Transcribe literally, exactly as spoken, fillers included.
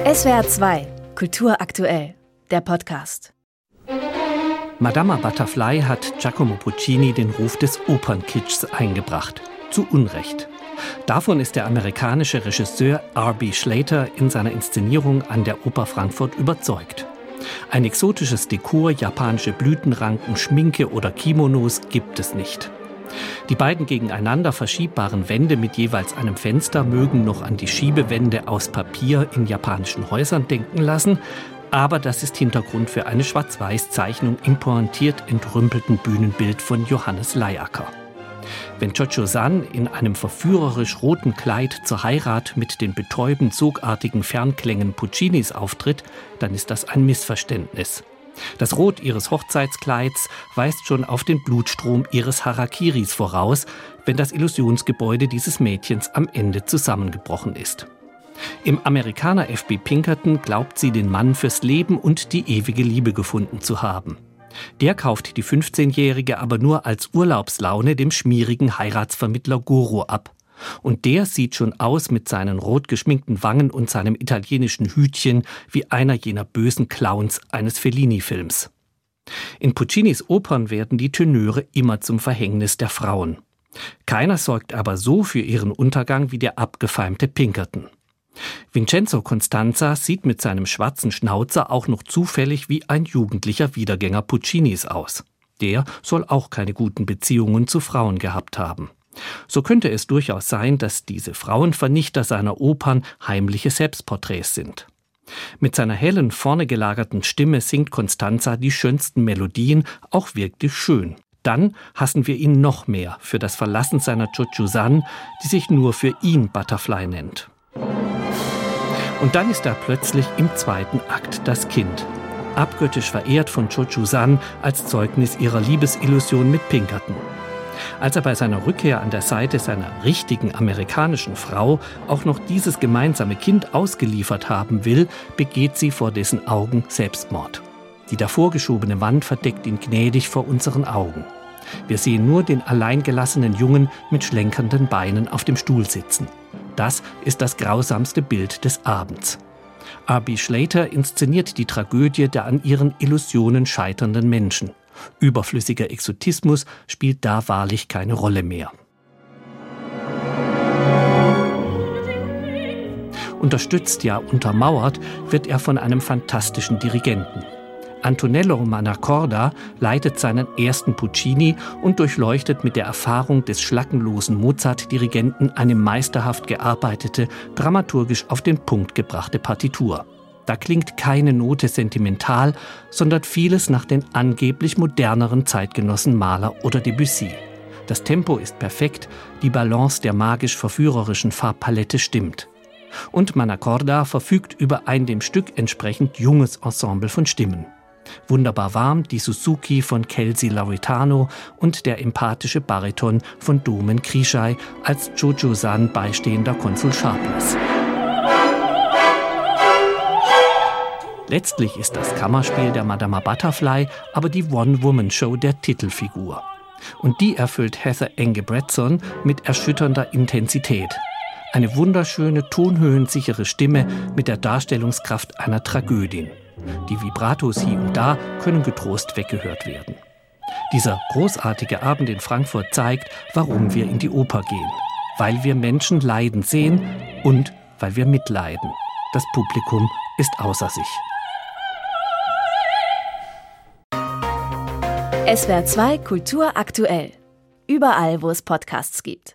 S W R zwei, Kultur aktuell, der Podcast. Madama Butterfly hat Giacomo Puccini den Ruf des Opernkitschs eingebracht. Zu Unrecht. Davon ist der amerikanische Regisseur R B Schlater in seiner Inszenierung an der Oper Frankfurt überzeugt. Ein exotisches Dekor, japanische Blütenranken, Schminke oder Kimonos gibt es nicht. Die beiden gegeneinander verschiebbaren Wände mit jeweils einem Fenster mögen noch an die Schiebewände aus Papier in japanischen Häusern denken lassen, aber das ist Hintergrund für eine Schwarz-Weiß-Zeichnung im pointiert entrümpelten Bühnenbild von Johannes Layacker. Wenn Cho-Cho-San in einem verführerisch roten Kleid zur Heirat mit den betäubend sogartigen Fernklängen Puccinis auftritt, dann ist das ein Missverständnis. Das Rot ihres Hochzeitskleids weist schon auf den Blutstrom ihres Harakiris voraus, wenn das Illusionsgebäude dieses Mädchens am Ende zusammengebrochen ist. Im Amerikaner F B Pinkerton glaubt sie, den Mann fürs Leben und die ewige Liebe gefunden zu haben. Der kauft die fünfzehnjährige aber nur als Urlaubslaune dem schmierigen Heiratsvermittler Goro ab. Und der sieht schon aus mit seinen rot geschminkten Wangen und seinem italienischen Hütchen wie einer jener bösen Clowns eines Fellini-Films. In Puccinis Opern werden die Tenöre immer zum Verhängnis der Frauen. Keiner sorgt aber so für ihren Untergang wie der abgefeimte Pinkerton. Vincenzo Costanza sieht mit seinem schwarzen Schnauzer auch noch zufällig wie ein jugendlicher Wiedergänger Puccinis aus. Der soll auch keine guten Beziehungen zu Frauen gehabt haben. So könnte es durchaus sein, dass diese Frauenvernichter seiner Opern heimliche Selbstporträts sind. Mit seiner hellen, vorne gelagerten Stimme singt Costanza die schönsten Melodien, auch wirklich schön. Dann hassen wir ihn noch mehr für das Verlassen seiner Cho-Cho-San, die sich nur für ihn Butterfly nennt. Und dann ist er plötzlich im zweiten Akt das Kind, abgöttisch verehrt von Cho-Cho-San als Zeugnis ihrer Liebesillusion mit Pinkerton. Als er bei seiner Rückkehr an der Seite seiner richtigen amerikanischen Frau auch noch dieses gemeinsame Kind ausgeliefert haben will, begeht sie vor dessen Augen Selbstmord. Die davor geschobene Wand verdeckt ihn gnädig vor unseren Augen. Wir sehen nur den alleingelassenen Jungen mit schlenkernden Beinen auf dem Stuhl sitzen. Das ist das grausamste Bild des Abends. R B Schlater inszeniert die Tragödie der an ihren Illusionen scheiternden Menschen. Überflüssiger Exotismus spielt da wahrlich keine Rolle mehr. Unterstützt, ja untermauert, wird er von einem fantastischen Dirigenten. Antonello Manacorda leitet seinen ersten Puccini und durchleuchtet mit der Erfahrung des schlackenlosen Mozart-Dirigenten eine meisterhaft gearbeitete, dramaturgisch auf den Punkt gebrachte Partitur. Da klingt keine Note sentimental, sondern vieles nach den angeblich moderneren Zeitgenossen Mahler oder Debussy. Das Tempo ist perfekt, die Balance der magisch-verführerischen Farbpalette stimmt. Und Manacorda verfügt über ein dem Stück entsprechend junges Ensemble von Stimmen. Wunderbar warm die Suzuki von Kelsey Lauritano und der empathische Bariton von Domen Krishai als Cho-Cho-San beistehender Konsul Sharpless. Letztlich ist das Kammerspiel der Madama Butterfly aber die One-Woman-Show der Titelfigur. Und die erfüllt Heather Engebretson mit erschütternder Intensität. Eine wunderschöne, tonhöhensichere Stimme mit der Darstellungskraft einer Tragödin. Die Vibratos hier und da können getrost weggehört werden. Dieser großartige Abend in Frankfurt zeigt, warum wir in die Oper gehen. Weil wir Menschen leiden sehen und weil wir mitleiden. Das Publikum ist außer sich. S W R zwei Kultur aktuell. Überall, wo es Podcasts gibt.